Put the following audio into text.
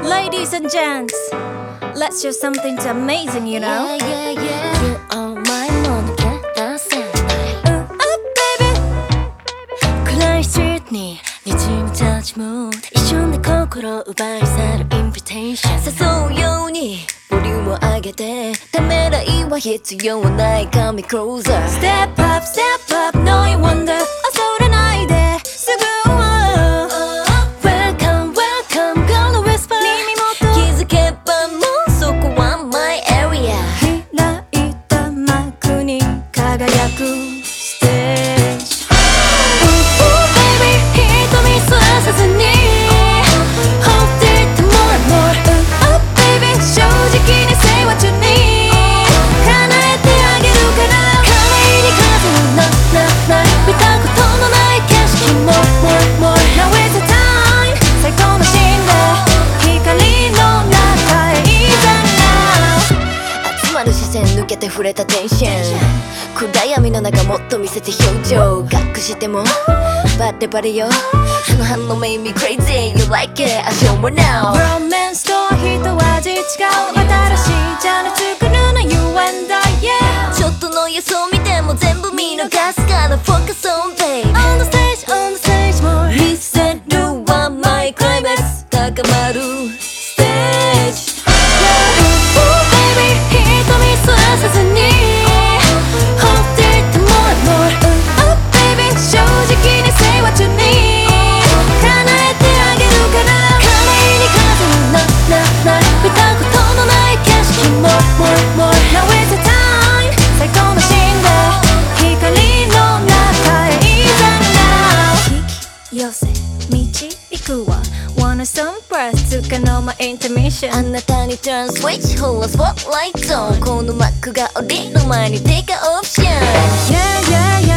Ladies and gents, let's do something so amazing, you know? Yeah, yeah, yeah. You are my moon, get the same. baby. 暗いストリートに滲むジャッジムード、一瞬で心を奪い去るインビテーション。誘うようにボリュームを上げて、ためらいは必要ない Come me closer. Step up, no you wonder. 恐れないですぐ Welcome, welcome, gonna whisper. 耳元気づけばもうそこは my area. 開いた幕に輝くステージ。Baby 瞳すらさずに Hold it more and more. Baby 正直に say what you need. 叶えてあげるから華麗に風のない見たことのない景色 More Now is the time 最高のシーンで光の中へいざ Now 集まる視線抜けて触れたテンション、暗闇の中もっと見せて表情、隠してもバレバレよ、あの反応 made me crazy. You like it? I show more now. ロマンスと一味違う新しいジャンル作るの You and I yeah ちょっとの予想見ても全部見逃すから Focus on babe. On the stage more 見せるは my climax 高まるステージ。 Baby 瞳すらさずに Hold it more and more Baby 正直に say what you need 叶えてあげるから華麗に風のない見たことのない景色 More Now is the time 最高のシーンで光の中へいざ Now 引き寄せ導くわ Wanna some breath つかの間インターミッションあなたに turn switch ほらスポットライト、この幕が降りる前に take a option. Yeah